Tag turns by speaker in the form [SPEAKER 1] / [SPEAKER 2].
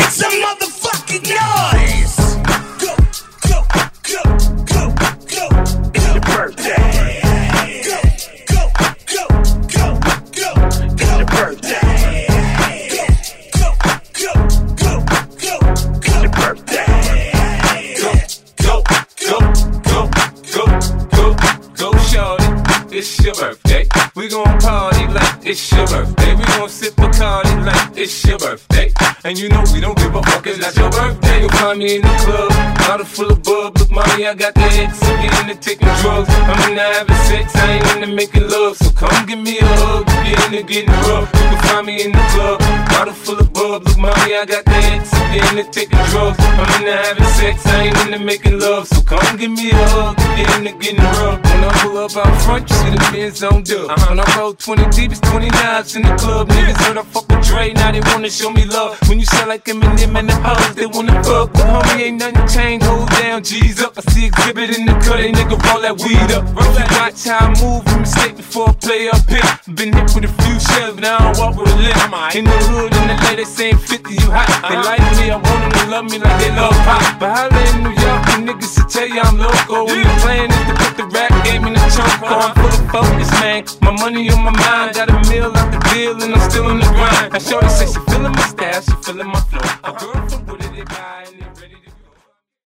[SPEAKER 1] some motherfucking noise. Go, go, go, go, go. It's your birthday. Go, go, go, go, go. It's your birthday. Go, go, go, go, go. It's your birthday.
[SPEAKER 2] Go, shorty, it's your birthday. We gon' party like it's your birthday. We gon' sip Bacardi like it's your birthday. And you know we don't give a fuck, it's not your birthday. You'll find me in the club, bottle full of bub. Look, mommy, I got the X, I'm getting into taking drugs. I'm into having sex, I ain't into making love. So come give me a hug, get into getting rough. You can find me in the club, bottle full of bub. Look, mommy, I got the X, I'm getting into taking drugs. I'm into having sex, I ain't into making love. So come give me a hug, get into getting rough. When I pull up out front, you see the Benz on dub. When I roll 20 deep, it's 20 lives in the club. Niggas heard I fuck with Dre, now they wanna show me love. When you sound like Eminem and the hoes, they wanna fuck. But homie, ain't nothing changed, hold down, G's up. I see exhibit in the cut, they nigga roll that weed up. Watch how I move, you mistake before I play up here. Been hit with a few shells, but I don't walk with a limp. In the hood, in the lady saying 50, you hot. They like me, I want them to love me like they love pop. But holla in New York, the niggas will tell you I'm local. When the plan is to put the rap game in the trunk. I'm full of focus, man. My money on my mind, got a meal out the deal, and I'm still on the grind. Now shorty say she feelin' my style, she feelin' my flow.